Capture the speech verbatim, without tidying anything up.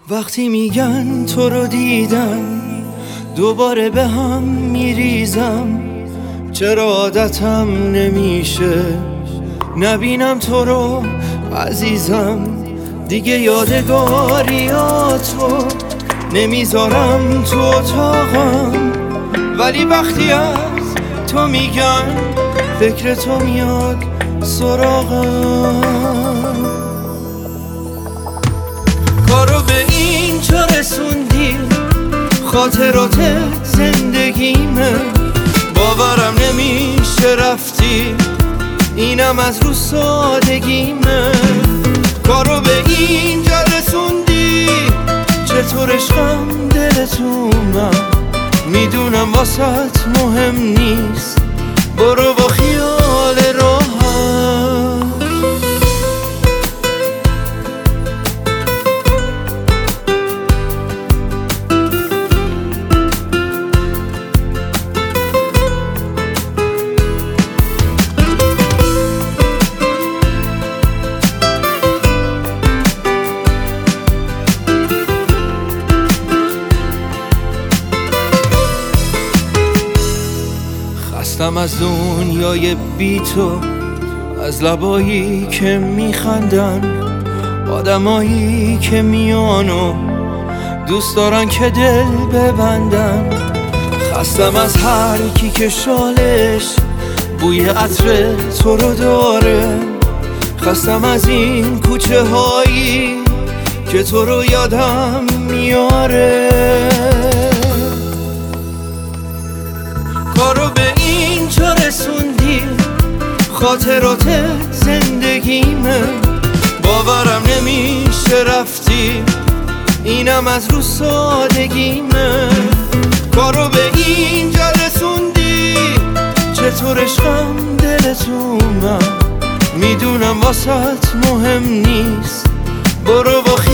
وقتی میگن تو رو دیدم دوباره به هم میریزم، چرا عادتم نمیشه نبینم تو رو عزیزم. دیگه یادگاریاتو نمیذارم تو اتاقم، ولی وقتی از تو میگن فکر تو میاد سراغم. کارو به اینجا رسوندی، خاطرات زندگیمه، باورم نمیشه رفتی، اینم از رو سادگیمه. کارو به اینجا رسوندی، چطور عشقم دلت اومد، میدونم واسط مهم نیست، برو با خیال راحت. خستم از دنیای بی تو، از لبایی که میخندن، آدمایی که میان و دوست دارن که دل ببندن. خستم از هر کی که شالش بوی عطر تو رو داره، خستم از این کوچه هایی که تو رو یادم میاره. کارو به اینجا رسوندی، خاطرات زندگیمه، باورم نمیشه رفتی، اینم از رو سادگیمه. کارو به اینجا رسوندی، چطور عشقم دلت اومد، میدونم واسط مهم نیست، برو با